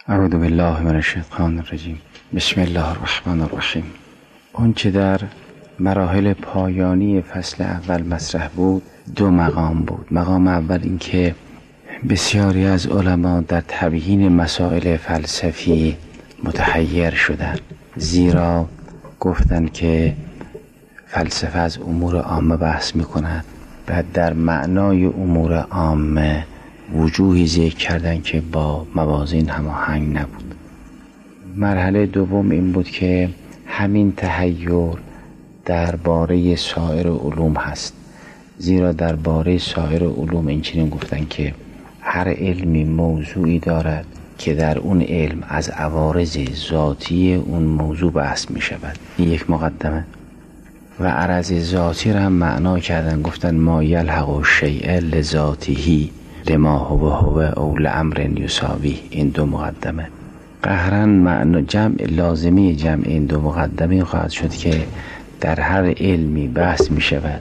اعوذ بالله من الشیطان الرجیم. بسم الله الرحمن الرحیم. اون چه در مراحل پایانی فصل اول مطرح بود دو مقام بود. مقام اول این که بسیاری از علما در تبیین مسائل فلسفی متحیر شدند، زیرا گفتند که فلسفه از امور عامه بحث میکند. بعد در معنای امور عامه وجوهی ذکر کردن که با موازین هماهنگ نبود. مرحله دوم این بود که همین تحیر درباره سایر علوم هست، زیرا درباره سایر علوم این چنین گفتن که هر علمی موضوعی دارد که در اون علم از عوارض ذاتی اون موضوع بحث می شود. این یک مقدمه. و عرض ذاتی را هم معنا کردن، گفتن ما یلحق الشیء لذاته لما هو او لامر یساوی. این دو مقدمه قهرن معنا جمع لازمی جمع این دو مقدمه خواهد شد که در هر علمی بحث می شود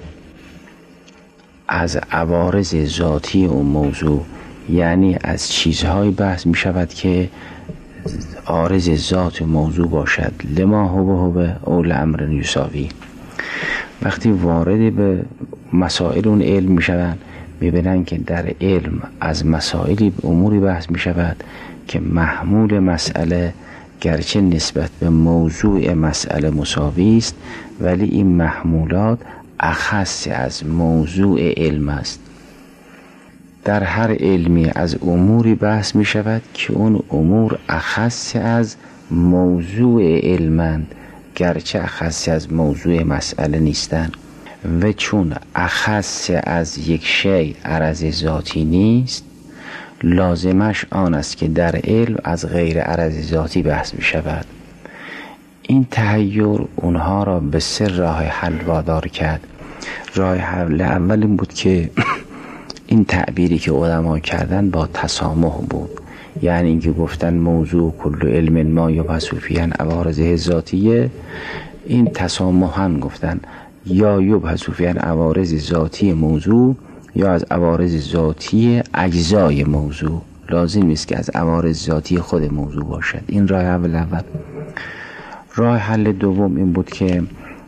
از عوارض ذاتی اون موضوع، یعنی از چیزهایی بحث می شود که عارض ذات موضوع باشد. لما هو او لامر یساوی. وقتی وارد به مسائل اون علم می شوند می‌بینن که در علم از مسائلی اموری بحث می شود که محمول مسئله گرچه نسبت به موضوع مسئله مساوی است، ولی این محمولات اخص از موضوع علم است. در هر علمی از اموری بحث می شود که اون امور اخص از موضوع علمند، گرچه اخص از موضوع مسئله نیستند. و چون اخص از یک شیء عرض ذاتی نیست، لازمش آن است که در علم از غیر عرض ذاتی بحث می شود. این تحیر اونها را به سه راه حل وادار کرد. راه حل اول این بود که این تعبیری که علما کردن با تسامح بود، یعنی اینکه گفتن موضوع کل علم ما یبحث فیه عوارضه ذاتیه، این تسامحاً گفتن یا یبحث فیه عوارض ذاتی موضوع یا از عوارض ذاتی اجزای موضوع. لازم نیست که از عوارض ذاتی خود موضوع باشد. این راه اول. راه حل دوم این بود که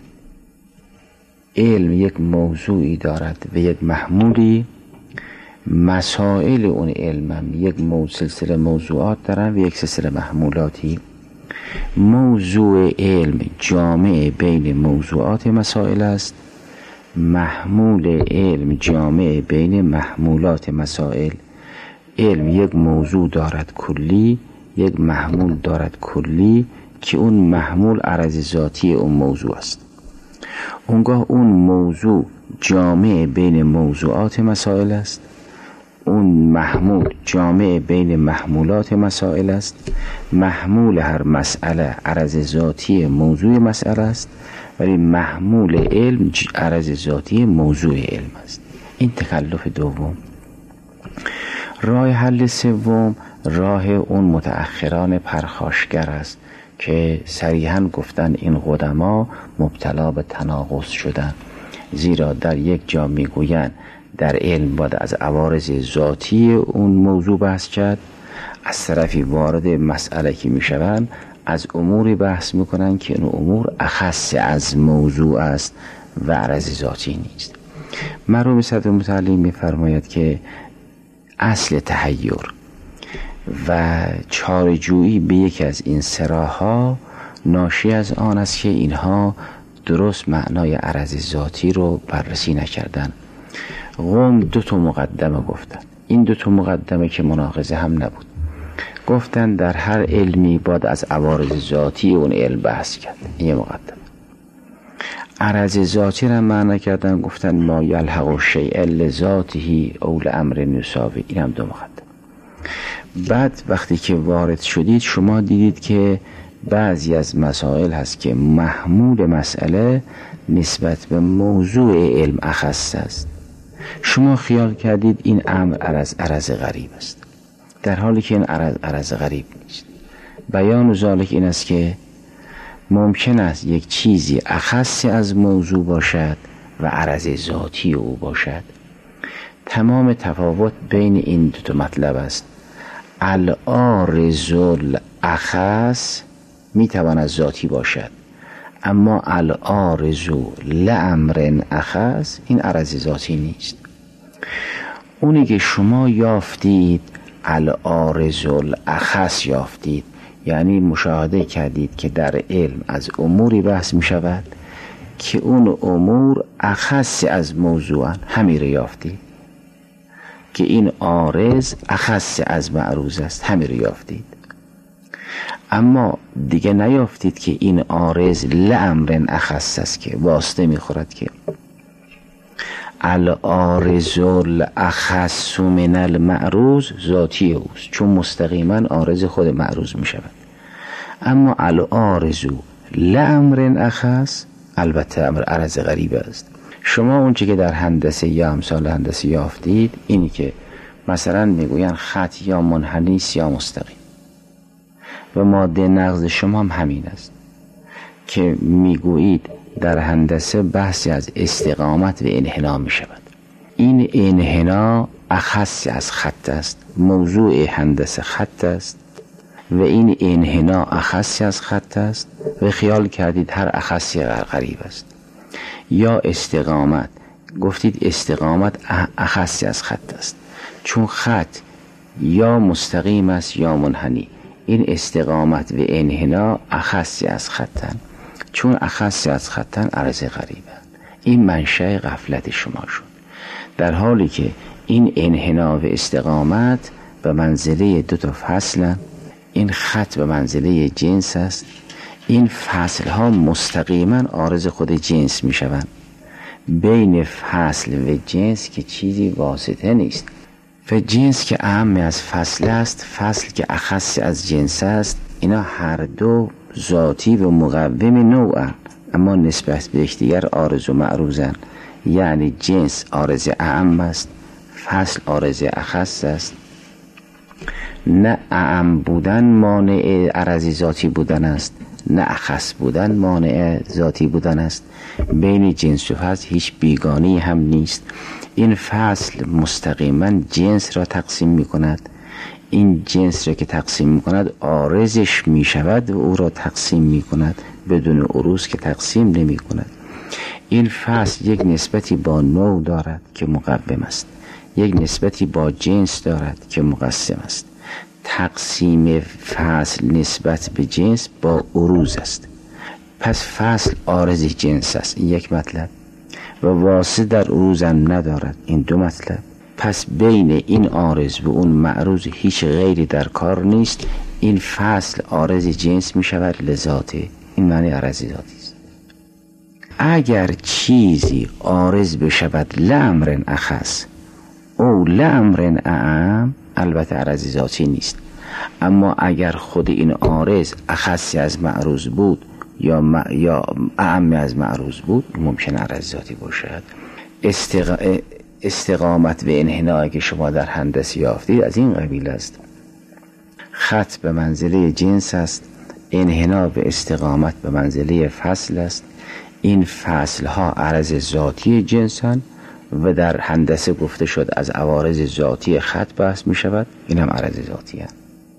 علم یک موضوعی دارد و یک محمولی، مسائل اون علم هم یک سلسله موضوعات دارن و یک سلسله محمولاتی. موضوع علم جامع بین موضوعات مسائل است، محمول علم جامع بین محمولات مسائل. علم یک موضوع دارد کلی، یک محمول دارد کلی که اون محمول عرض ذاتی اون موضوع است. اونگاه اون موضوع جامع بین موضوعات مسائل است، اون محمول جامع بین محمولات مسائل است. محمول هر مسئله عرض ذاتی موضوع مسئله است، ولی محمول علم عرض ذاتی موضوع علم است. این تکلف دوم. راه حل سوم راه اون متأخران پرخاشگر است که صریحاً گفتن این قدما مبتلا به تناقض شدن، زیرا در یک جا میگویند در علم باید از عوارض ذاتی اون موضوع بحث کرد، از طرفی وارد مسئله که میشوند از اموری بحث میکنن که این امور اخص از موضوع است و عرض ذاتی نیست. مرحوم صدر متعلی میفرماید که اصل تحیر و چاره‌جویی به یکی از این سراها ناشی از آن است که اینها درست معنای عرض ذاتی رو بررسی نکردن. قوم دو تا مقدمه گفتن. این دو تا مقدمه که مناقضه هم نبود. گفتن در هر علمی باید از عوارض ذاتی اون علم بحث کرد. این یه مقدمه. عرض ذاتی را معنی کردن، گفتن ما یلحق الشیء لذاته او لامر یساوی. این هم دو مقدمه. بعد وقتی که وارد شدید شما دیدید که بعضی از مسائل هست که محمول مسئله نسبت به موضوع علم اخص است. شما خیال کردید این امر عرض غریب است، در حالی که این عرض غریب نیست. بیان ذالک این است که ممکن است یک چیزی اخص از موضوع باشد و عرض ذاتی او باشد. تمام تفاوت بین این دو مطلب است. العارض الاخص میتواند ذاتی باشد، اما العارض لامر اخص این عرض ذاتی نیست. اونی که شما یافتید العارض الاخص یافتید، یعنی مشاهده کردید که در علم از اموری بحث می شود که اون امور اخص از موضوعن، همین رو یافتید که این عارض اخص از معروض است، همین رو یافتید. اما دیگه نیافتید که این عارض لامر اخص است که واسطه میخورد که العارض الاخص من المعروض ذاتی اوست، چون مستقیما عارض خود معروض می شود. اما العارض لامر اخص البته امر عرض غریب است. شما اون چی که در هندسه یا امثال هندسه یافتید اینی که مثلا میگوین خط یا منحنی است یا مستقیم، و ماده نقض شما هم همین است که میگویید در هندسه بحثی از استقامت و انحنا می شود. این انحنا اخصی از خط است، موضوع هندسه خط است و این انحنا اخصی از خط است و خیال کردید هر اخصی غریب است. یا استقامت، گفتید استقامت اخصی از خط است، چون خط یا مستقیم است یا منحنی. این استقامت و انحنا اخصی از خطن، چون اخصی از خطن عرض غریبه. این منشأ غفلت شما شد، در حالی که این انحنا و استقامت به منزله دو تا فصلن. این خط به منزله جنس است، این فصل ها مستقیما عارض خود جنس می شوند. بین فصل و جنس که چیزی واسطه نیست، و جنس که اهم از فصل است، فصل که اخص از جنس است، اینا هر دو ذاتی و مقوم نوعن، اما نسبت به یکدیگر عارض و معروضن. یعنی جنس عارض اعم است، فصل عارض اخص است. نه اعم بودن مانع عرض ذاتی بودن است، نه اخص بودن مانع ذاتی بودن است. بین جنس و فصل هیچ بیگانی هم نیست. این فصل مستقیما جنس را تقسیم می کند، این جنس را که تقسیم می کند عارضش می شود و او را تقسیم می کند، بدون عروض که تقسیم نمی کند. این فصل یک نسبتی با نوع دارد که مقوم است، یک نسبتی با جنس دارد که مقسم است. تقسیم فصل نسبت به جنس با عروض است. پس فصل عارض جنس است، این یک مطلب، و واسطه در عروض هم ندارد، این دو مطلب. پس بین این عارض و اون معروض هیچ غیری در کار نیست. این فصل عارض جنس می شود لذاته، این معنی عرض ذاتی است. اگر چیزی عارض بشود لامر اخص او لامر اعم، البته عرض ذاتی نیست. اما اگر خود این عارض اخصی از معروض بود یا اعم از معروض بود، ممکن عرض ذاتی باشد. استقامت و انحنایی که شما در هندسه یافتید از این قبیل است. خط به منزله جنس است، انحنا و استقامت به منزله فصل است. این فصل ها عرض ذاتی جنسند و در هندسه گفته شد از عوارض ذاتی خط بحث می شود، این هم عرض ذاتی هست.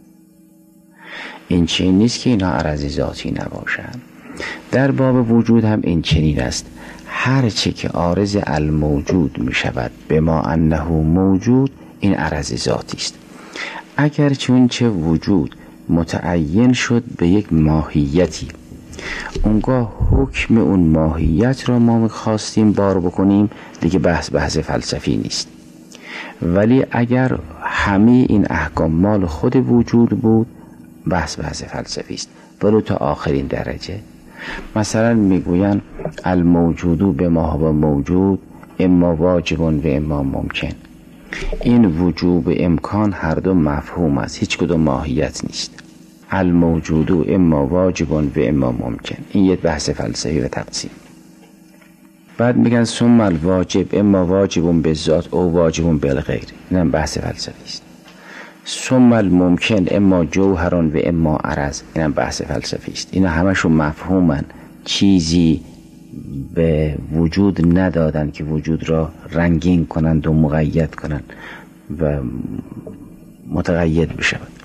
این چنین نیست که اینا عرض ذاتی نباشند. در باب وجود هم این چنین است. هر چه که عارض الموجود می شود به ما انه موجود، این عرض ذاتی است. اگر چون چه وجود متعین شد به یک ماهیتی، اونگاه حکم اون ماهیت را ما خواستیم بار بکنیم، دیگه بحث فلسفی نیست. ولی اگر همه این احکام مال خود وجود بود، بحث فلسفی است، ولو تا آخرین درجه. مثلا میگوین الموجود به ما هو موجود اما واجب و اما ممکن. این وجوب امکان هر دو مفهوم است، هیچ کدوم ماهیت نیست. الموجود اما واجب و اما ممکن، این یک بحث فلسفی و تقسیم. بعد میگن ثم الواجب اما واجب بالذات او واجب بالغیر، این هم بحث فلسفی است. ثم الممکن اما جوهر و اما عرض، این هم بحث فلسفی است. اینا همشون مفهومن، چیزی به وجود ندادن که وجود را رنگین کنند و مقید کنند و متقید بشود.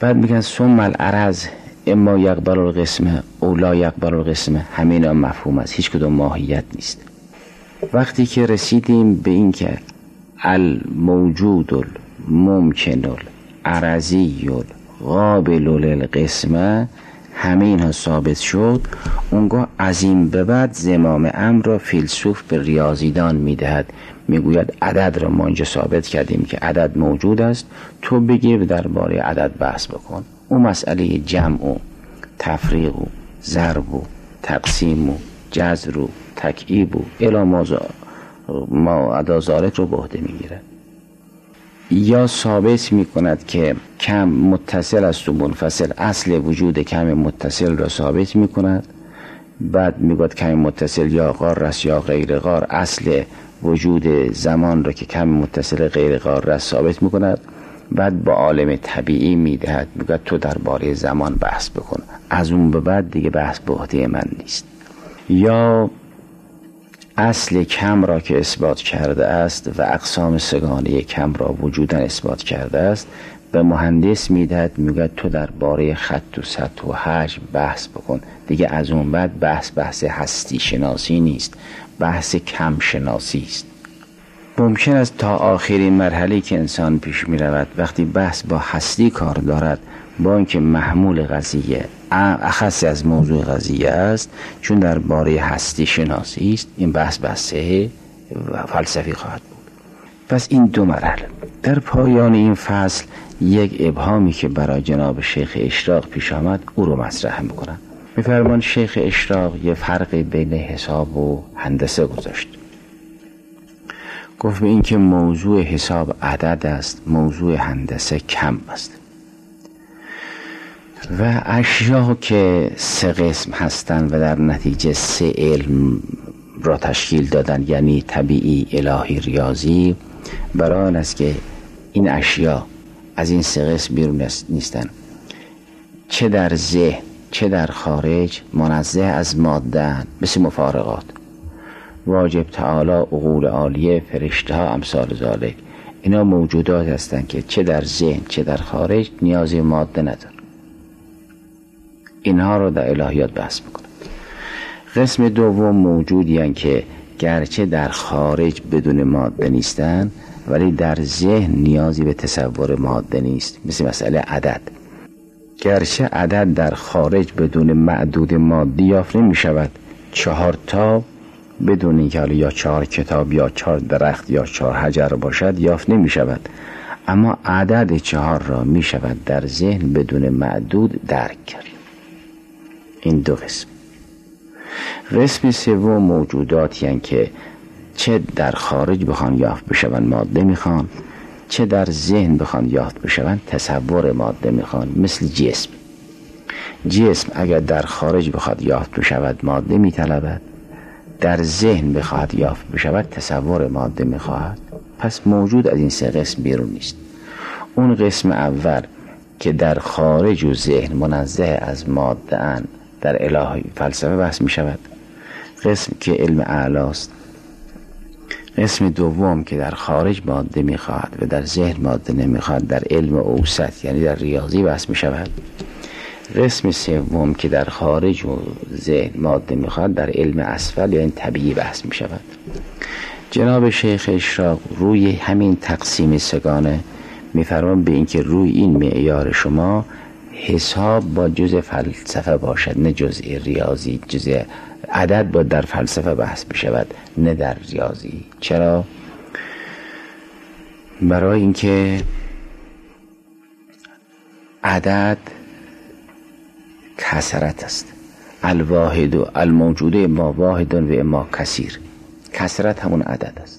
بعد میگن ثم العرض اما یقبل القسمه او لا یقبل القسمه، همین هم مفهوم است، هیچ کدوم ماهیت نیست. وقتی که رسیدیم به این که الموجود الممکن العرضی قابل للقسمه، همه اینها ثابت شد، اونگاه از این به بعد زمام امر را فیلسوف به ریاضیدان میدهد، میگوید عدد را ما اینجا ثابت کردیم که عدد موجود است، تو بگیر درباره عدد بحث بکن. اون مسئله جمع و تفریق و ضرب و تقسیم و جذر و تکعیب و الی ما ادازارت رو به عهده میگیره. یا ثابت میکند که کم متصل است و منفصل، اصل وجود کم متصل را ثابت میکند. بعد میگوید کم متصل یا غار است یا غیر غار، اصل وجود زمان را که کم متصل غیر غار است ثابت میکند. بعد با عالم طبیعی میدهد، میگوید تو درباره زمان بحث بکن، از اون به بعد دیگه بحث به عهده من نیست. یا اصل کم را که اثبات کرده است و اقسام سگانه کم را وجودا اثبات کرده است، به مهندس میدهد، میگه تو درباره خط و سطح و حجم بحث بکن، دیگه از اون بعد بحث هستی شناسی نیست، بحث کم شناسی است. ممکن است تا آخرین مرحله که انسان پیش می رود، وقتی بحث با هستی کار دارد، با اینکه محمول قضیه اخص از موضوع قضیه است، چون درباره هستی شناسی است، این بحث فلسفی خواهد بود. پس این دو مرحله. در پایان این فصل یک ابهامی که برای جناب شیخ اشراق پیش آمد او رو مطرح میکنم. میفرمان شیخ اشراق یه فرق بین حساب و هندسه گذاشت. گفت به این که موضوع حساب عدد است، موضوع هندسه کم است و اشیا که 3 قسم هستند و در نتیجه 3 علم را تشکیل دادن، یعنی طبیعی، الهی، ریاضی، برای آن است که این اشیا از این 3 قسم بیرون نیستند، چه در ذهن چه در خارج منزه از ماده، مثل مفارقات، واجب تعالی، عقول عالیه، فرشته ها، امثال ذالک. اینا موجودات هستند که چه در ذهن چه در خارج نیازی ماده ندارن. اینها رو در الهیات بحث میکنه. قسم دوم موجودی هستند که گرچه در خارج بدون ماده نیستن، ولی در ذهن نیازی به تصور ماده نیست، مثل مسئله عدد. گرچه عدد در خارج بدون معدود مادی یافت نمی شود، 4 تا بدون اینکه حالا یا 4 کتاب یا 4 درخت یا 4 حجر باشد یافت نمی شود، اما عدد 4 را می شود در ذهن بدون معدود درک کرد. این دو قسم. قسم سوم موجوداتی هستند که چه در خارج بخوان یافت بشوند ماده میخوان، چه در ذهن بخوان یافت بشوند تصور ماده میخوان، مثل جسم اگر در خارج بخواد یافت بشود ماده میطلبد، در ذهن بخواد یافت بشود تصور ماده میخواهد. پس موجود از این 3 قسم بیرون نیست. اون قسم اول که در خارج و ذهن منزه از ماده ان، در الهی فلسفه بحث میشود، قسم که علم اعلاست. قسم دوم که در خارج ماده میخواهد و در ذهن ماده نمیخواهد، در علم اوسط یعنی در ریاضی بحث میشود. قسم سوم که در خارج و ذهن ماده میخواهد، در علم اسفل یعنی طبیعی بحث میشود. جناب شیخ اشراق روی همین تقسیم سگانه میفرمان به اینکه روی این معیار شما حساب با جزء فلسفه باشد، نه جزء ریاضی. جزء عدد با در فلسفه بحث بشود، نه در ریاضی. چرا؟ برای اینکه عدد کثرت است. الواحد و الموجود اما واحد و اما کثیر. کثرت همون عدد است.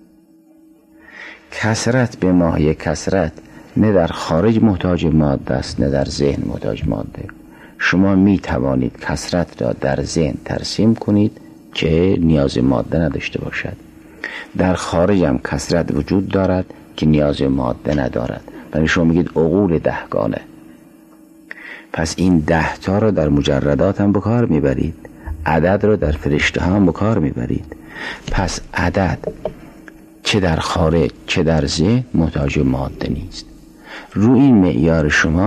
کثرت به ماهی کثرت نه در خارج محتاج ماده است، نه در ذهن محتاج ماده. شما می توانید کثرت را در ذهن ترسیم کنید که نیاز ماده نداشته باشد. در خارج هم کثرت وجود دارد که نیاز ماده ندارد. یعنی شما میگید عقول 10 گانه. پس این 10 تا رو در مجردات هم به کار میبرید، عدد رو در فرشته هم به کار میبرید. پس عدد چه در خارج چه در ذهن محتاج ماده نیست. روی این معیار شما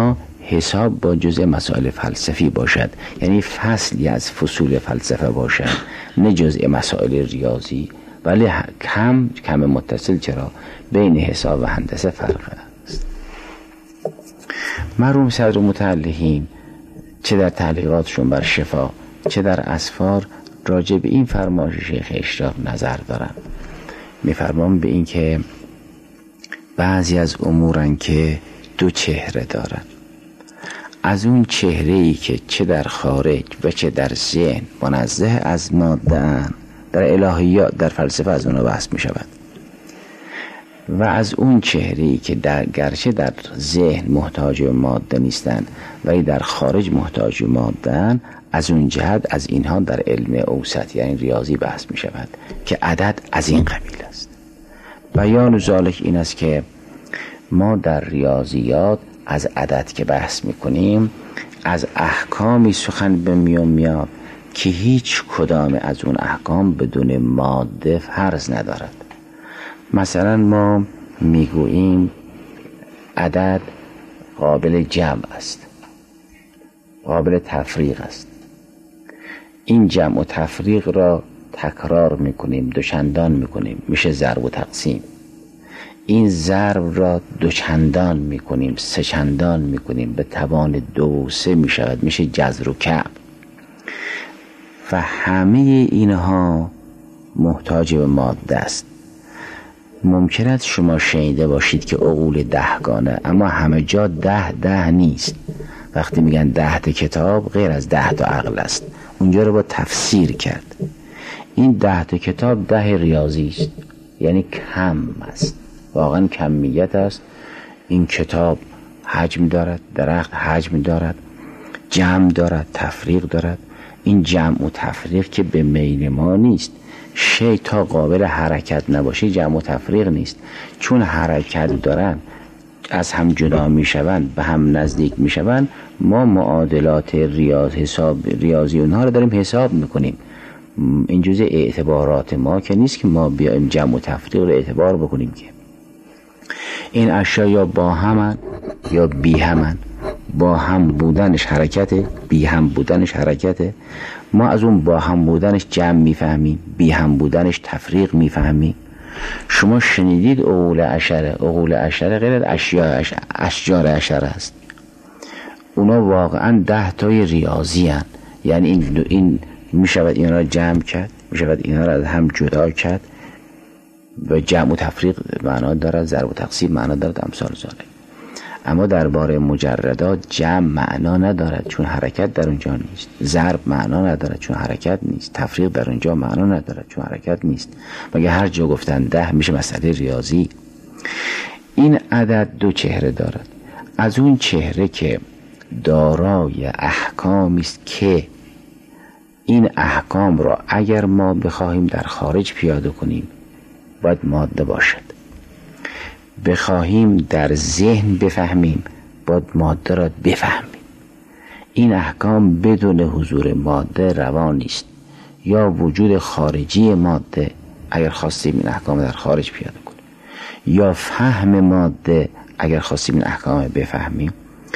حساب با جزء مسائل فلسفی باشد، یعنی فصلی از فصول فلسفه باشد، نه جزء مسائل ریاضی، ولی کم متصل. چرا؟ بین حساب و هندسه فرق است. مرحوم صدر متعلقین چه در تعلیقاتشون بر شفا چه در اسفار راجع به این فرمایش شیخ اشراق نظر دارن. میفرمان به این که بعضی از امورن که دو چهره دارن. از اون چهره‌ای که چه در خارج و چه در ذهن منزه از ماده ان، در الهیات در فلسفه از اونها بحث می شود، و از اون چهره‌ای که گرچه در ذهن محتاج به ماده نیستند ولی در خارج محتاج به ماده‌اند، از اون جهت از اینها در علم اوسط یعنی ریاضی بحث می شود که عدد از این قبیل است. بیان ذالک این است که ما در ریاضیات از عدد که بحث میکنیم از احکامی سخن به میاد که هیچ کدام از اون احکام بدون ماده فرض ندارد. مثلا ما میگوییم عدد قابل جمع است، قابل تفریق است. این جمع و تفریق را تکرار میکنیم، دوچندان میکنیم، میشه ضرب و تقسیم. این ضرب را دوچندان میکنیم، سه چندان میکنیم، به توان 2 و 3 میشود، میشه جذر و کعب. و همه اینها محتاج به ماده است. ممکن است شما شنیده باشید که عقول 10 گانه، اما همه جا 10 نیست. وقتی میگن 10 کتاب غیر از 10 عقل است، اونجا رو با تفسیر کرد. این 10 کتاب 10 ریاضی است، یعنی کم است، واقعا کمیت است. این کتاب حجم دارد، درخت حجم دارد، جمع دارد، تفریق دارد. این جمع و تفریق که به میل ما نیست. شی تا قابل حرکت نباشه جمع و تفریق نیست. چون حرکت دارن از هم جدا میشوند، به هم نزدیک میشوند، ما معادلات ریاضی اونها رو داریم حساب میکنیم. این جزء اعتبارات ما که نیست که ما بیایم جمع و تفریق رو اعتبار بکنیم. که این اشیا یا با همن یا بی همن. با هم بودنش حرکته، بی هم بودنش حرکته. ما از اون با هم بودنش جمع میفهمیم، بی هم بودنش تفریق میفهمیم. شما شنیدید عقول عشره غیر از اشجار عشره است. اونا واقعا 10 تای ریاضی هن. یعنی این میشود این را جمع کرد، میشود این را از هم جدا کرد، و جمع و تفریق معنا دارد، ضرب و تقسیم معنا دارد، امثال ذالک. اما درباره مجردات جمع معنا ندارد چون حرکت در اونجا نیست، ضرب معنا ندارد چون حرکت نیست، تفریق در اونجا معنا ندارد چون حرکت نیست. مگه هر جا گفتن 10 میشه مسئله ریاضی. این عدد 2 چهره دارد. از اون چهره که دارای احکامی است که این احکام را اگر ما بخواهیم در خارج پیاده کنیم باید ماده باشد، بخواهیم در ذهن بفهمیم باید ماده را بفهمیم. این احکام بدون حضور ماده روان نیست. یا وجود خارجی ماده اگر خواستیم این احکام در خارج پیاده کنیم، یا فهم ماده اگر خواستیم این احکام بفهمیم.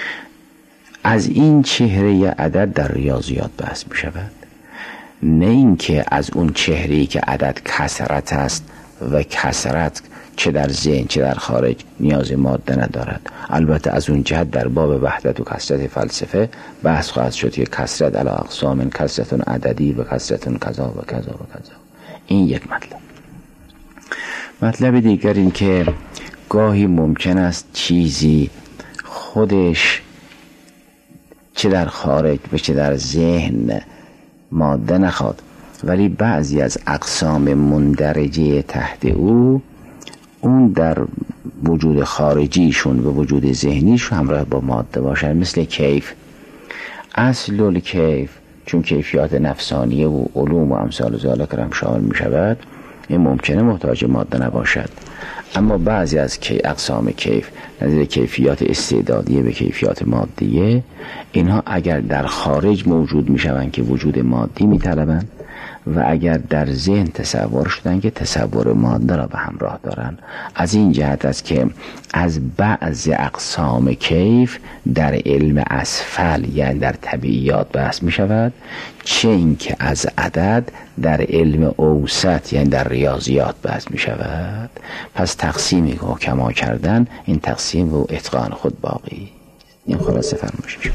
از این چهره عدد در ریاضیات بحث می شود، نه اینکه از اون چهره‌ای که عدد کثرت است و کثرت چه در ذهن چه در خارج نیاز ماده ندارد. البته از اون جهت در باب وحدت و کثرت فلسفه بحث خواهد شد که کثرت علی اقسام، کثرت عددی و کثرت کذا و کذا و کذا. این یک مطلب دیگر این که گاهی ممکن است چیزی خودش چه در خارج و چه در ذهن ماده نخواد، ولی بعضی از اقسام مندرجه تحت اون در وجود خارجیشون و وجود ذهنیشون همراه با ماده باشن. مثل کیف، اصل الکیف چون کیفیات نفسانیه و علوم و امثال ذالک هم شامل می شود، این ممکنه محتاج ماده نباشد. اما بعضی از اقسام کیف نظیر کیفیات استعدادیه به کیفیات مادیه، اینها اگر در خارج موجود می شوند که وجود مادی می طلبند، و اگر در ذهن تصور شدن که تصور ماده را به همراه دارن. از این جهت است که از بعض اقسام کیف در علم اسفل یعنی در طبیعیات بحث می شود، چه اینکه از عدد در علم اوسط یعنی در ریاضیات بحث می شود. پس تقسیمی که حکما کردن این تقسیم و اتقان خود باقی. این خلاصه فرمایشش.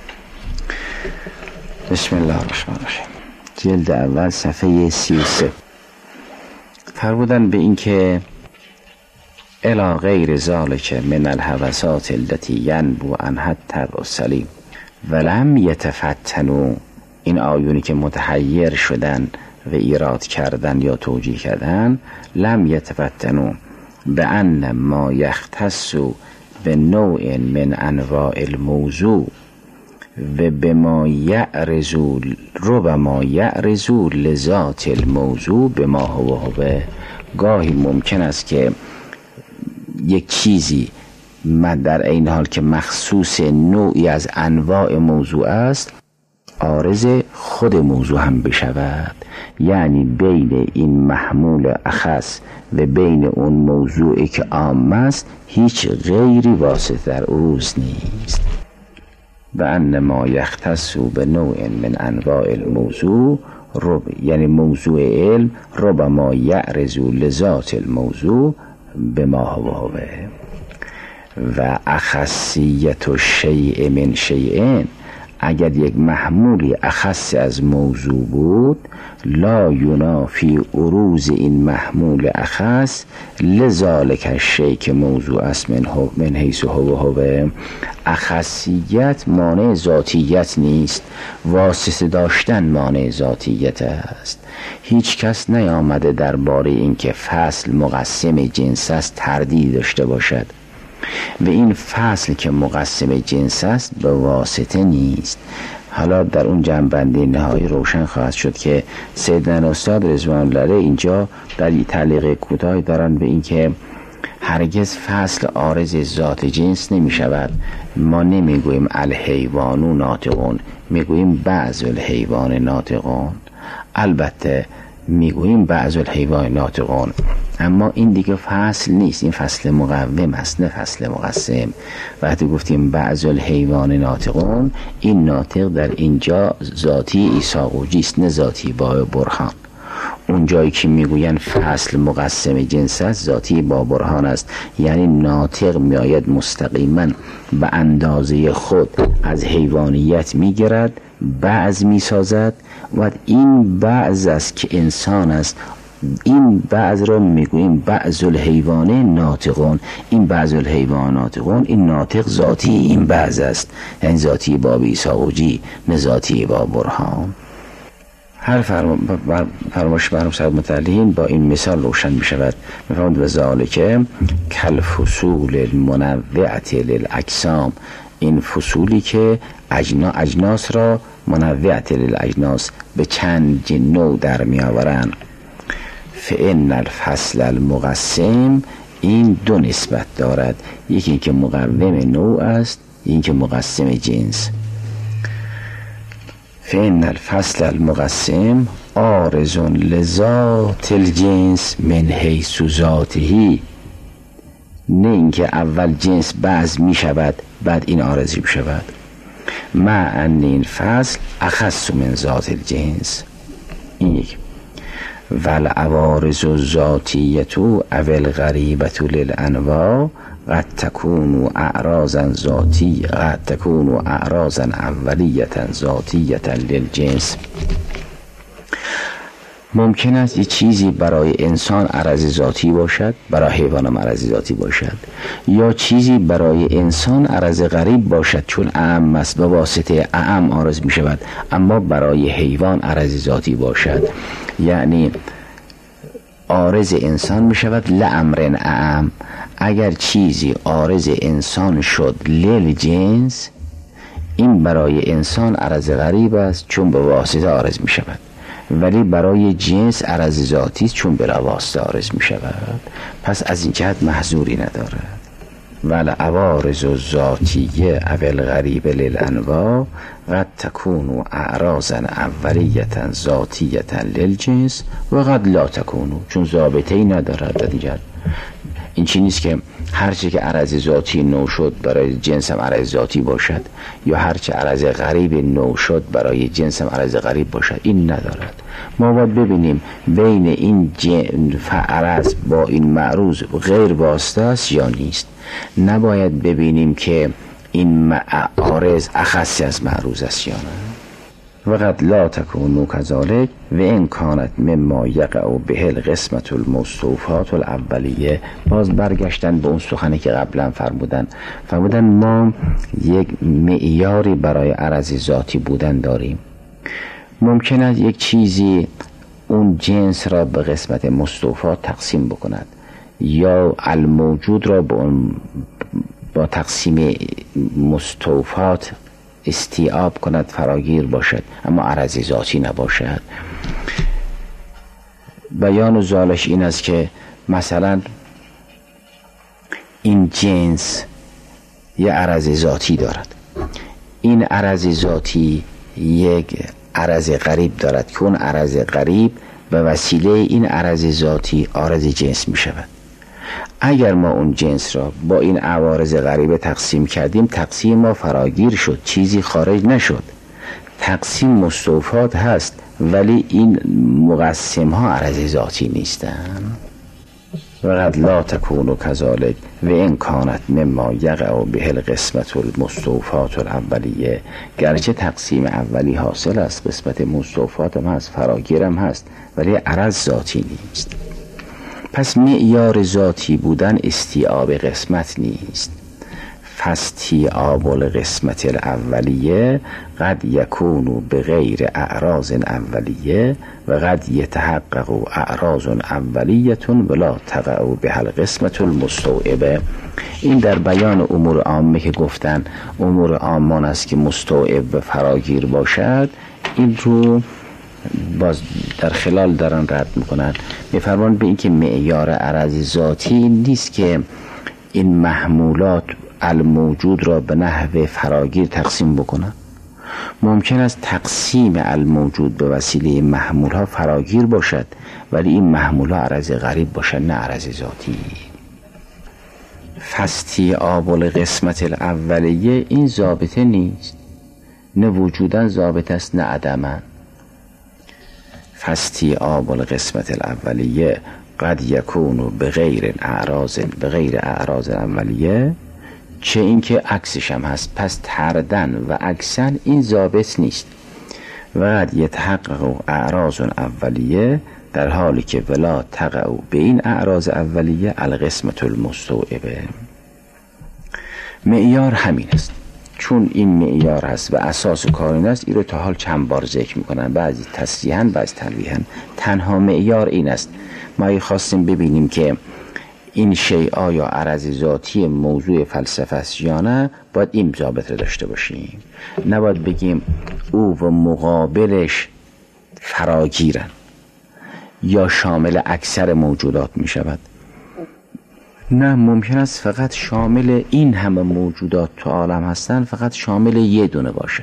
بسم الله الرحمن الرحیم. جلد اول صفحه 33. فرمودن به این که الی غیر ذالک من الهوسات التي ینبو عنها الطبع السلیم ولم یتفتنوا، این آیونی که متحیر شدن و ایراد کردن یا توجیه کردن، لم یتفتنوا به ان ما یختص به نوع من انواع الموضوع و به ما یعرضو ربما یعرضو لذات الموضوع به ما هو. گاهی ممکن است که یک چیزی در این حال که مخصوص نوعی از انواع موضوع است عارض خود موضوع هم بشود، یعنی بین این محمول اخص و بین اون موضوعی که عام است هیچ غیری واسط در عروض نیست. و ان ما یختص به نوع من انواع الموضوع یعنی موضوع علم ربما یعرض لذات الموضوع به ما هو و اخصیت الشیء من شیء. اگر یک محمولی اخص از موضوع بود لا ینافی عروض این محمول اخص لذالک الشیء که موضوع است من حیث هو. اخصیت مانع ذاتیت نیست، واسطه داشتن مانع ذاتیت است. هیچ کس نیامده درباره این که فصل مقسم جنس است تردید داشته باشد و این فصل که مقسم جنس است به واسطه نیست. حالا در اون جنبندی نهایی روشن خواهد شد که سیدنا استاد رضوان الله علیه اینجا در تعلیق کوتاهی دارن به این که هرگز فصل عارض ذات جنس نمی شود. ما نمی گوییم الحیوان ناطقون، می گوییم بعض الحیوان ناطقون. البته می گوییم بعض الحیوان ناطقون، اما این دیگه فصل نیست، این فصل مقوم است نه فصل مقسم. وقتی گفتیم بعض الحیوان ناطقون، این ناطق در اینجا ذاتی عیساقوجی است نه ذاتی با برهان. اون جایی که میگوین فصل مقسم جنس است ذاتی با برهان است، یعنی ناطق میآید مستقیما به اندازه خود از حیوانیت میگرد، بعض میسازد و این بعض است که انسان است. این بعض را میگوییم بعض الحیوان ناطقون. این بعض الحیوان ناطقون، این ناطق ذاتی این بعض است، یعنی ذاتی با عیساقوجی نه ذاتی با برهان. هر فرمایش مرحوم صاحب متعلقین با این مثال روشن می شود. می‌فرماید و ذالک کالفصول المنوعة للاجسام، این فصولی که اجناس را منوعة للاجناس به چند نوع در می آورند. فإن الفصل المقسم، این دو نسبت دارد، یکی این که مقوم نوع است، این که مقسم جنس. فإن الفصل المقسم عارض لذات الجنس من حیث ذاته، نه اینکه اول جنس بعض می شود بعد این عارضی می شود. مع ان این فصل اخص من ذات الجنس. این یک. والعوارض الذاتیة او الغریبة للانواع قد تكون اعراضا ذاتیه، قد تكون اعراضا اولیه ذاتیه للجنس. ممکن است یک چیزی برای انسان عرض ذاتی باشد، برای حیوان هم عرض ذاتی باشد، یا چیزی برای انسان عرض غریب باشد چون اعم است، به واسطه اعم عارض می شود، اما برای حیوان عرض ذاتی باشد. یعنی عارض انسان می شود لامر اعم. اگر چیزی عارض انسان شد لیل جنس، این برای انسان عرض غریب است چون به واسطه عارض می شود، ولی برای جنس عرض ذاتی چون بلا واسطه عارض می شود. پس از این جهت محظوری ندارد. والعوارض الذاتیه او الغریب للانواع قد تکون اعراضا اولیه ذاتیه للجنس و قد لا تکون، چون ضابطه ای ندارد. دیگر این چی نیست که هرچی که عرض ذاتی نو شد برای جنس هم عرض ذاتی باشد، یا هرچی عرض غریب نو شد برای جنس هم عرض غریب باشد. این ندارد. ما باید ببینیم بین این عرض با این معروض غیر واسطه است یا نیست. نباید ببینیم که این عارض اخصی از معروض است یا نه. وقد لا تکون کذالک و ان کانت مما یقع به القسمة المستوفات الاولیه. باز برگشتن به اون سخنی که قبلا فرمودن ما یک معیاری برای عرض ذاتی بودن داریم. ممکن است یک چیزی اون جنس را به قسمت مستوفات تقسیم بکند، یا الموجود را با تقسیم مستوفات استیعاب کند، فراگیر باشد، اما عرض ذاتی نباشد. بیان و زالش این است که مثلا این جنس یه عرض ذاتی دارد، این عرض ذاتی یک عرض غریب دارد که اون عرض غریب به وسیله این عرض ذاتی عارض جنس می شود. اگر ما اون جنس را با این عوارض غریبه تقسیم کردیم، تقسیم ما فراگیر شد، چیزی خارج نشد. تقسیم مستوفات هست ولی این مقسم ها عرض ذاتی نیستند. وقد لا تکون کذالک و ان کانت مما یقع به القسمة المستوفات الاولیه. گرچه تقسیم اولی حاصل است، قسمت مستوفات هم هست، فراگیر هم هست، ولی عرض ذاتی نیست. پس معیار ذاتی بودن استیعاب قسمت نیست. فاستیعاب القسمة الاولیه قد یکون بغیر اعراض اولیه و قد یتحقق اعراض اولیه ولا تقع بها القسمة المستوعبه. این در بیان امور عامه که گفتن امور عامان است که مستوعب و فراگیر باشد، این رو باز در خلال دارن رد میکنن. میفرمان به این که معیار عرض ذاتی نیست که این محمولات الموجود را به نحو فراگیر تقسیم بکنن. ممکن است تقسیم الموجود به وسیله محمول ها فراگیر باشد، ولی این محمول ها عرض غریب باشد، نه عرض ذاتی. فاستیعاب القسمة الاولیه این ضابطه نیست، نه وجودن ضابط است نه عدمن. فاستیعاب القسمة الاولیه قد یکون بغیر اعراض اولیه، چه اینکه عکسش هم هست. پس تردن و عکسن این ضابط نیست. و قد یتحقق اعراض اولیه، در حالی که ولا تقع به این اعراض اولیه القسمة المستوعبه. معیار همین است. چون این معیار هست و اساس کار این است، این رو تا حال چند بار ذکر میکنن، بعضی تصریحاً بعضی تلویحاً. تنها معیار این است. ما خواستیم ببینیم که این شیء آیا عرض ذاتی موضوع فلسفه است یا نه، باید این ضابط رو داشته باشیم. نباید بگیم او و مقابلش فراگیرن یا شامل اکثر موجودات می شود. نه، ممکن است فقط شامل این همه موجودات تو عالم هستن فقط شامل یه دونه باشه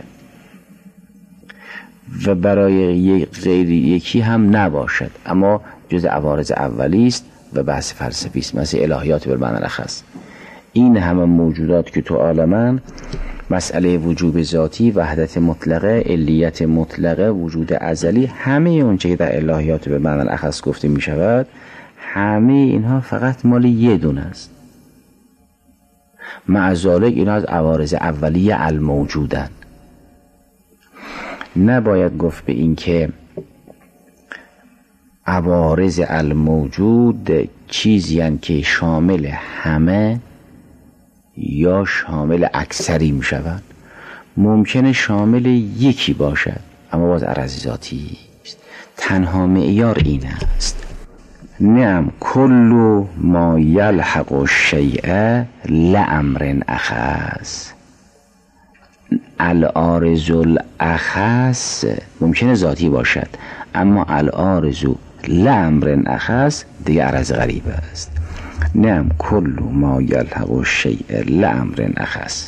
و برای غیر یکی هم نباشد، اما جز عوارض اولی است و بحث فلسفی است، مثل الهیات بالمعنی الاخص. این همه موجودات که تو عالمن، مسئله وجوب ذاتی، وحدت مطلقه، علیت مطلقه، وجود ازلی، همه اونچه که در الهیات بالمعنی الاخص گفته می شود، همه اینها فقط مال یه دونه است. مع ذالک اینا از عوارض اولیه الموجودن. نباید گفت به این که عوارض الموجود چیزی هستند که شامل همه یا شامل اکثری می شود. ممکنه شامل یکی باشد اما باز عرض ذاتی است. تنها معیار این است. نعم کل ما یلحق الشیء لامر اخص. العارض الاخص ممکنه ذاتی باشد، اما العارض لامر اخص دیگه عرض غریب است. نعم کل ما یلحق الشیء لامر اخص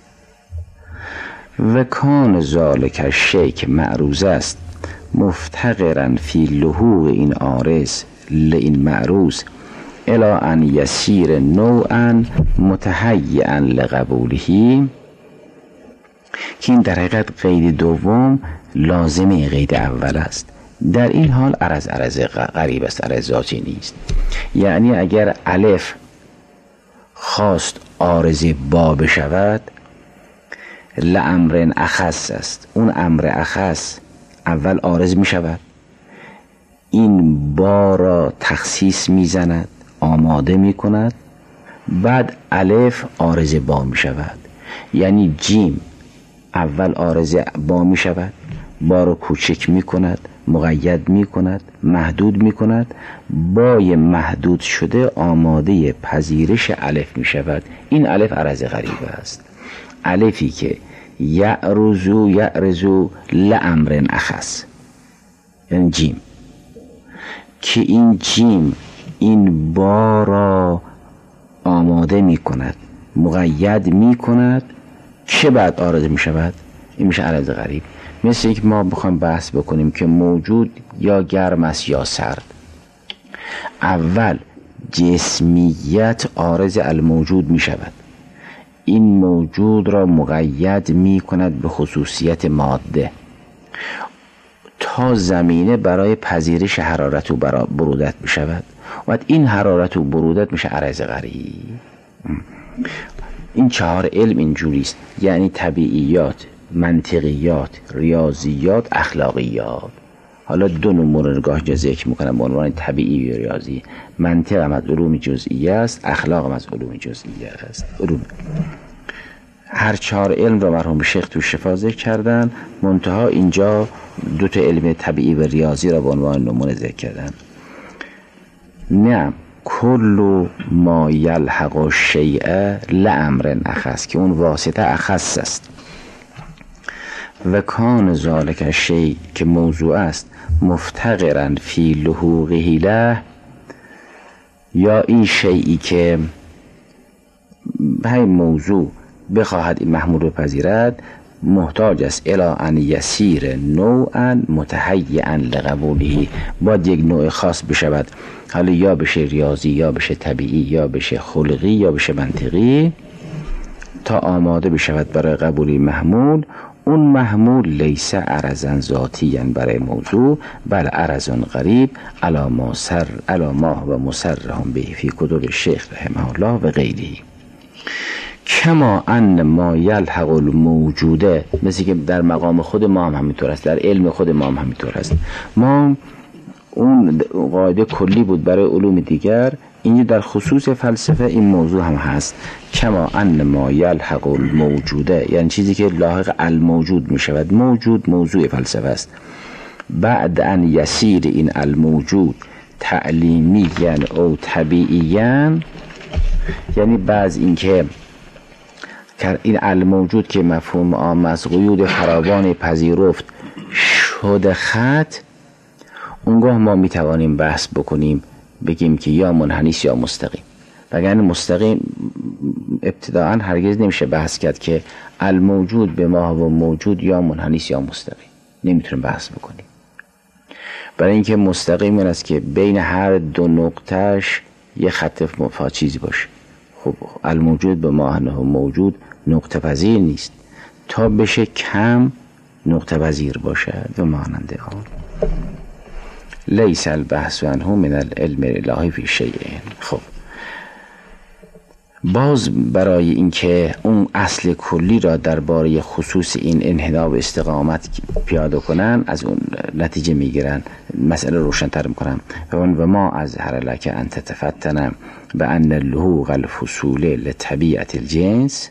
و کان ذالک الشیء که معروض است مفتقرا فی لحوق این عارض لین معروض الی ان یسیر نوعا متهیئا لقبوله، که این در حقیقت قید دوم لازمه قید اول است. در این حال عرض غریب است، عرض ذاتی نیست. یعنی اگر الف خواست عارض با بشود لامر اخص است، اون امر اخص اول عارض می شود، این با را تخصیص می زند، آماده می کند، بعد الف عارض با می شود. یعنی جیم اول عارض با می شود، با را کوچک می کند، مقید می کند، محدود می کند، بای محدود شده آماده پذیرش الف می شود. این الف عرض غریبه است، الفی که یعرضو لامر اخص، یعنی جیم، که این جیم این با را آماده می کند، مقید می کند، چه بعد عارض می شود؟ این میشه عرض غریب. مثل اینکه ما بخوایم بحث بکنیم که موجود یا گرم است یا سرد، اول جسمیت عارض الموجود می شود، این موجود را مقید می کند به خصوصیت ماده تا زمینه برای پذیرش حرارت و برودت می شود، و این حرارت و برودت میشه عرض غریب. این 4 علم اینجوریست، یعنی طبیعیات، منطقیات، ریاضیات، اخلاقیات. حالا 2 نمونه نگاه ذکر میکنم به عنوان طبیعی و ریاضی. منطق هم از علوم جزئیه است، اخلاق هم از علوم جزئیه است. علوم هر 4 علم را مرحوم شیخ تو شفا ذکر کردن، منتها اینجا 2 علم طبیعی و ریاضی را به عنوان نمونه ذکر کردن. نه کل ما یلحق الشیء لامر اخص، که اون واسطه اخص است. و کان ذالک الشیء که موضوع است مفتقرا فی لحوقه له، یا این شیئی که همین موضوع بخواهد این محمول بپذیرد محتاج است الی ان یسیر نوعا متهیئا لقبوله، باید یک نوع خاص بشود، حالا یا بشه ریاضی یا بشه طبیعی یا بشه خلقی یا بشه منطقی، تا آماده بشود برای قبول محمول. اون محمول لیس عرضا ذاتیا برای موضوع، بل عرضا غریب علی ما و مسرهم به فی کتب شیخ رحمه الله و غیره. کما ان ما یلحق الموجوده، مثل که در مقام خود ما هم همینطور است، در علم خود ما هم همینطور است. ما اون قاعده کلی بود برای علوم دیگر، اینجا در خصوص فلسفه این موضوع هم هست. کما ان ما یلحق الموجوده، یعنی چیزی که لاحق الموجود می شود. موجود موضوع فلسفه است. بعد ان یسیر این الموجود تعلیمیاً او طبیعیاً، یعنی بعض این که این الموجود که مفهوم عام از قیود فراوان پذیرفت شده خط، اونگاه ما میتوانیم بحث بکنیم بگیم که یا منحنیس یا مستقیم. وگرنه مستقیم ابتداعا هرگز نمیشه بحث کرد که الموجود به ما و موجود یا منحنیس یا مستقیم، نمیتونیم بحث بکنیم. برای اینکه مستقیم این است که بین هر 2 نقطهش یه خط چیزی باشه. خب الموجود به ما و موجود نقطه پذیر نیست، تا بشه کم نقطه پذیر باشد و ماننده آن. لیس البحث عنه من العلم الهی فی شیء. خب باز برای اینکه اون اصل کلی را درباره خصوص این انحناء و استقامت پیاده کنن، از اون نتیجه میگیرن، مسئله روشن‌تر میکنن. و ما از هر لک انت تفتنم به ان اللحوق الفصول لطبیعت الجنس،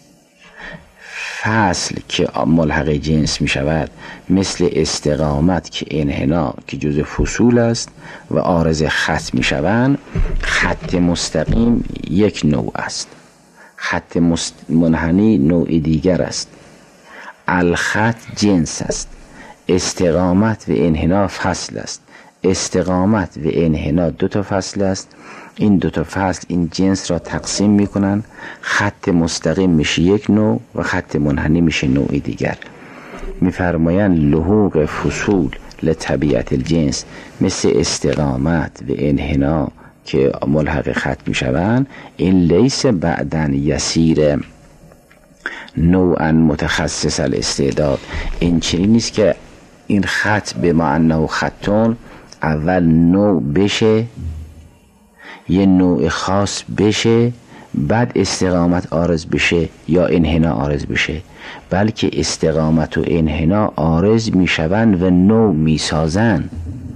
فصل که ملحق جنس می شود، مثل استقامت که انحناء که جز فصول است و عارض خط می شوند. خط مستقیم یک نوع است، خط منحنی نوع دیگر است. الخط جنس است، استقامت و انحناء فصل است. استقامت و انحنا 2 فصل است. این 2 فصل این جنس را تقسیم میکنن. خط مستقیم میشه یک نوع و خط منحنی میشه نوع دیگر. میفرمایند لحوق فصول لطبیعت الجنس مثل استقامت و انحنا که ملحق خط میشوند، این لیس بعدن یسیر نوعا متخصص الاستعداد. این چنین نیست که این خط به معنی خطون اول نوع بشه، یه نوع خاص بشه، بعد استقامت عارض بشه یا انحنا عارض بشه، بلکه استقامت و انحنا عارض میشوند و نوع میسازن.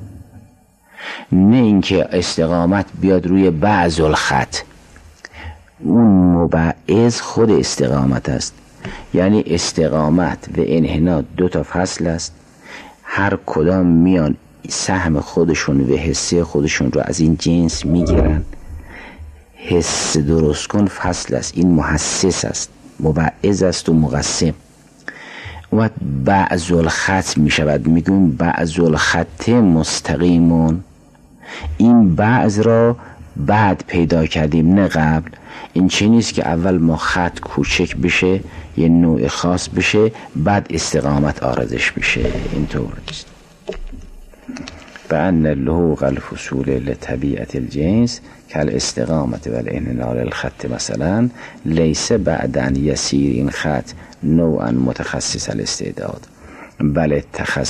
نه اینکه استقامت بیاد روی بعض الخط. اون مبعض خود استقامت است. یعنی استقامت و انحنا 2 فصل است. هر کدام میان سهم خودشون و حسه خودشون رو از این جنس میگیرن. حس درست کن فصل است، این محسس است، مبعض است و مقسم. و بعض الخط میشود، میگویم بعض الخط مستقیمون. این بعض را بعد پیدا کردیم نه قبل. این چی نیست که اول ما خط کوچک بشه، یه نوع خاص بشه، بعد استقامت عارضش بشه. اینطور نیست. بأن اللحوق الفصول لطبیعت الجنس کالاستقامت و الانحنا للخط مثلا لیس بعدن یسیر این خط نوعا متخصص الاستعداد، بل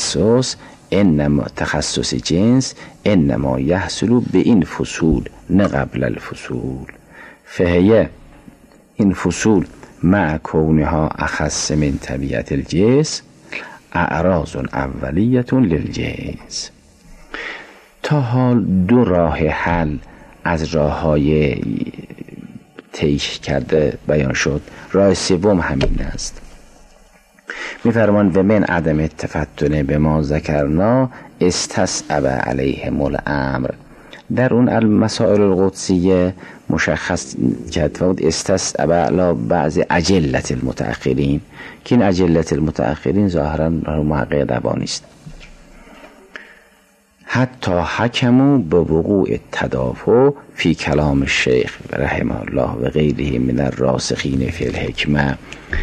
تخصص جنس انما یحصل به این فصول نه قبل الفصول. فهیه این فصول مع کونها اخص من طبیعت الجنس اعراض اولیه للجنس. تا حال 2 راه حل از راه‌های طی کرده بیان شد. راه سوم همین است. می‌فرماند و من عدم التفتن به ما ذکرنا استصعب علیهم الامر. در اون المسائل القدسیه مشخص کرد و استصعب علی بعض اجلت المتأخرین که این اجلت المتأخرین ظاهراً محقق روانی است. حتی حکموا به وقوع التدافع فی کلام الشیخ رحمه الله و غیره من الراسخین فی الحکمه.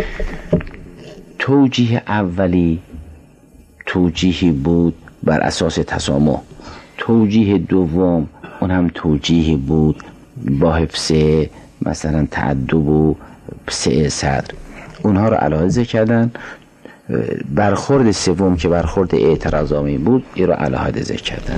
توجیه اولی توجیهی بود بر اساس تسامح. توجیه دوم اون هم توجیهی بود با حفظ مثلا تعدب و سعه صدر. اونها رو علاوه کردن. برخورد سوم که برخورد اعتراضامی بود این رو علاوه ذکر کردن.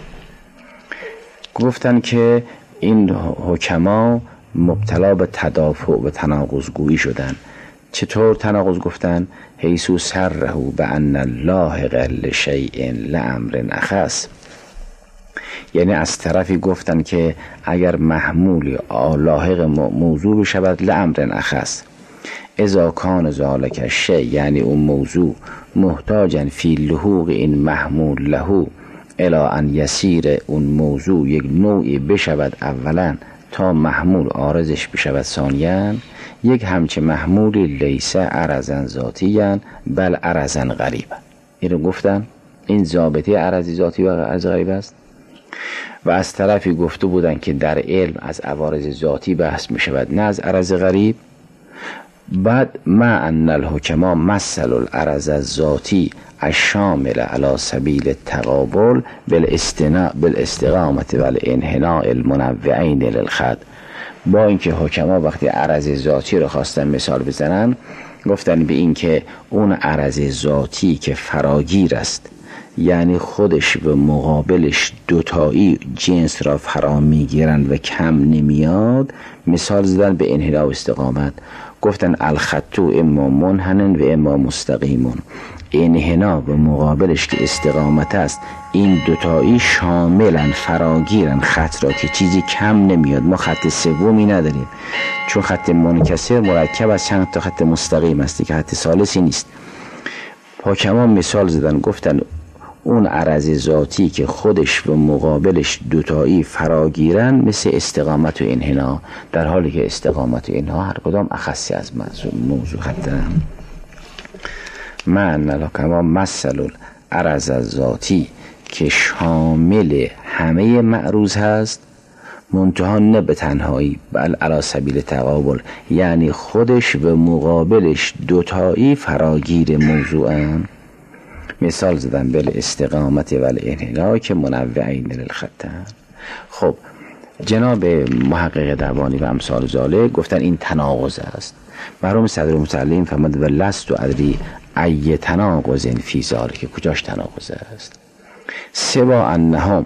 گفتن که این حکما مبتلا به تدافع و تناقض گویی شدن. چطور تناقض گفتن؟ حیث سره بان اللاحق لشیء لامر اخص. یعنی از طرفی گفتن که اگر محمول لاحق موضوع بشود لامر اخص اذا کان ذالک الشیء، یعنی اون موضوع محتاجا فی لحوق این محمول له الی ان یسیر اون موضوع یک نوعی بشود اولا تا محمول عارضش بشود ثانیاً. یک همچه محمولی لیس عرضاً ذاتیاً بل عرضاً غریباً. این رو گفتن این ضابطه عرضی ذاتی و عرض غریب است. و از طرفی گفته بودن که در علم از عوارض ذاتی بحث می شود نه از عرض غریب. بعد مع ان الحکما مثل العرض الذاتی الشامل على سبیل التقابل بالاستقامت و الانحناء المنوعین للخط. با اینکه حکما وقتی عرض ذاتی رو خواستن مثال بزنن گفتن به این که اون عرض ذاتی که فراگیر است، یعنی خودش به مقابلش دوتایی جنس را فرا میگیرند و کم نمیاد، مثال زدن به انحناء و استقامت. گفتن الخط اما منحن و اما مستقیمون. انحناء به مقابلش که استقامت است، این دوتایی شاملن فراگیرن خط را که چیزی کم نمیاد. ما خط سومی نداریم چون خط منکسر مرکب از چند تا خط مستقیم است که خط ثالثی نیست. حکما مثال زدن گفتن اون عرض ذاتی که خودش و مقابلش دوتایی فراگیرن مثل استقامت و انحناء، در حالی که استقامت و انحناء هر کدام اخصی از موضوع خطن. معنی الحکما مثل العرض الذاتی که شامل همه معروض هست، منتها نه به تنهایی، بل علی سبیل تقابل، یعنی خودش و مقابلش دوتایی فراگیر موضوعن. مثال زدن بل استقامت و الانحناء که منوعین للخطن. خب جناب محقق دوانی و امثال ذالک گفتن این تناقض است. مرحوم صدر متعلم فرمود و لست ادری ای تناقض فی ذالک، که کجاش تناقض است. سوا انهم،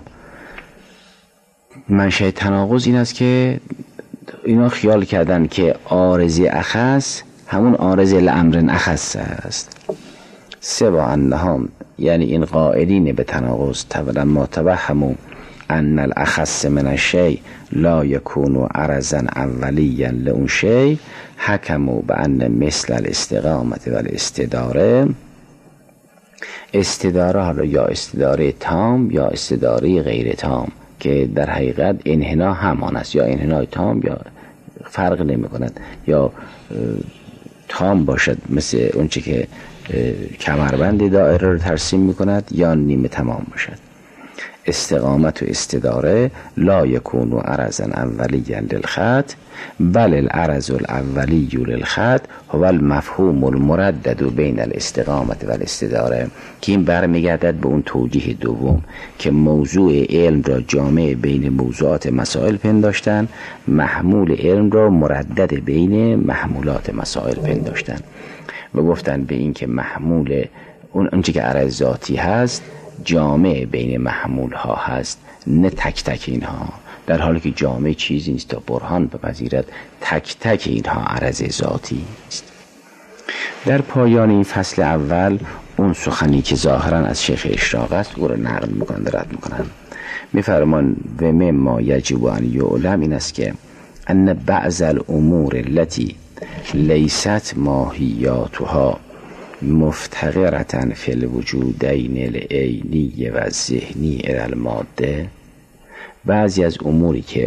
منشأ تناقض این است که اینا خیال کردن که عارض اخص همون عارض لامر اخص است. سوا انهم، یعنی این قائلین به تناقض، لما توهموا ان الاخص من الشیء لا یکون عرضا اولیا لاون شیء، حکموا بان مثل الاستقامت و الاستداره، استداره یا استداره تام یا استداره غیر تام، که در حقیقت انحنا همان است، یا انحنای تام یا فرق نمی کند، یا تام باشد مثل اونچه که کمربند دایره رو ترسیم می کند، یا نیمه تمام باشد. استقامت و استداره لا یکون عرضا اولیا للخط بل العرض الاولی للخط هو المفهوم المردد بین الاستقامت و الاستداره، که این برمیگردد به اون توجیه دوم که موضوع علم را جامع بین موضوعات مسائل پنداشتن، محمول علم را مردد بین محمولات مسائل پنداشتن و گفتن به این که محمول اونچه که عرض ذاتی هست جامع بین محمول ها هست، نه تک تک اینها، در حالی که جامع چیزی نیست تا برهان بپذیرد تک تک اینها عرض ذاتی است. در پایان این فصل اول اون سخنی که ظاهرا از شیخ اشراق است او را نقل میکنند، رد میکنند. میفرمان و مما یجب ان یعلم این است که ان بعض الامور التي لیست ماهیاتها مفتقرتن فی الوجودین العینی و ذهنی الی الماده، بعضی از اموری که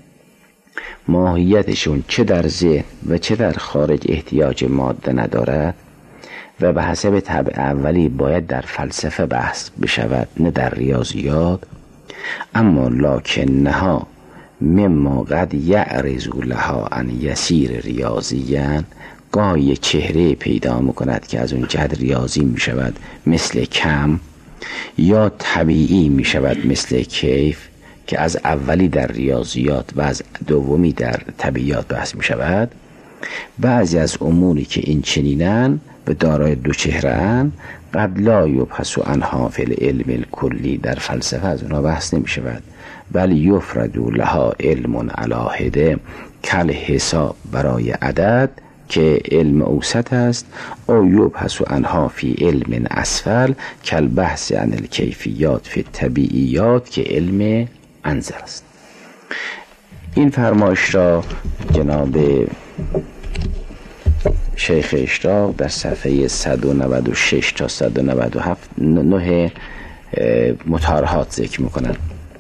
ماهیتشون چه در ذهن و چه در خارج احتیاج ماده ندارد و به حسب طبع اولی باید در فلسفه بحث بشود نه در ریاضیات، اما لکنها مما قد یعرض لها ان یسیر ریاضیان، گاهی چهره پیدا میکند که از اون جهت ریاضی میشود مثل کم، یا طبیعی میشود مثل کیف که از اولی در ریاضیات و از دومی در طبیعیات بحث میشود. بعضی از اموری که این چنینن به دارای دو چهره‌اند قد لا یبحث عنها فی العلم الکلی، در فلسفه از اونها بحث نمیشود، بل یفرد لها علم علاهده کل حساب برای عدد که علم اوسط است، او یبحث عنها فی علم اسفل کل بحث عن الکیفیات فی الطبیعیات که علم انزل است. این فرمایش را جناب شیخ اشراق در صفحه 196 تا 197 9 مطهرات ذکر میکنند.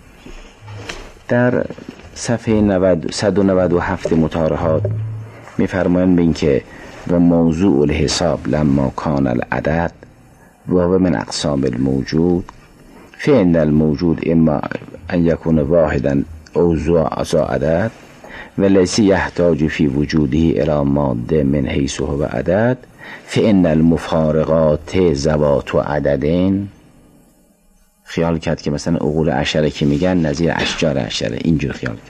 در صفحه 197 مطهرات میفرمایند به این که و موضوع الحساب لما کان العدد و من اقسام الموجود فإن الموجود اما ان یکون واحدا او ذو عدد و لیس یحتاج فی وجوده الی ماده من حیث هو عدد فإن المفارقات ذوات عددین. خیال کرد که مثلا عقول عشره که میگن نظیر اشجار عشره، اینجور خیال کرد.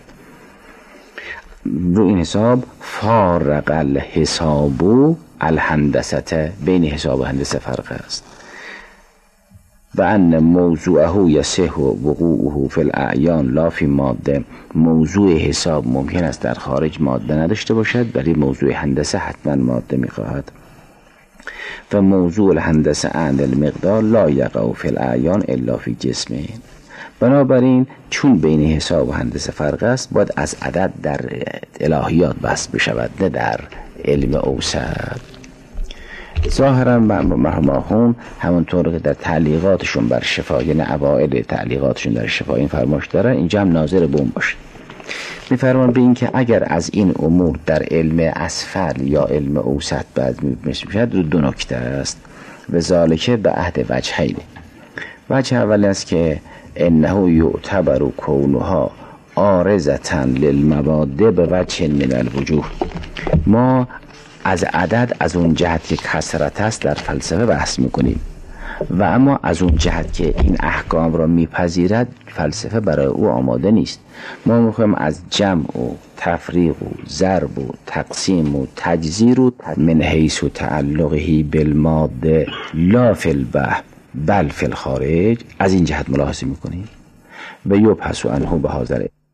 رو این حساب فارق الحساب الهندسه، بین حساب و هندسه فرق است. و ان موضوعه یصح وقوعه فی الاعیان لا فی ماده، موضوع حساب ممکن است در خارج ماده نداشته باشد ولی موضوع هندسه حتما ماده میخواهد. و موضوع الهندسه عند المقدار لا یقع فی الاعیان الا فی جسمین. بنابراین چون بین حساب و هندسه فرق است باید از عدد در الهیات بحث بشود نه در علم اوسط. ظاهرا مرحوم همونطور که در تعلیقاتشون بر شفا، یعنی اوائل تعلیقاتشون در شفا این فرمایش دارن، اینجا هم ناظر به اون باشه. میفرمان به این که اگر از این امور در علم اسفل یا علم اوسط بعد میشد دو نکته است و ذالکه به عهد وجهین. وجه اول است که انه یعتبر کونها عارضة للمباد به وجه من الوجوه. ما از عدد از اون جهت که کثرت است در فلسفه بحث میکنیم و اما از اون جهت که این احکام را میپذیرد فلسفه برای او آماده نیست. ما میخوایم از جمع و تفریق و ضرب و تقسیم و تجزیر و من حیث و تعلقه بالماده لا فی البحر بل فی الخارج از این جهت ملاحظه میکنیم و یبحث عنه بهذا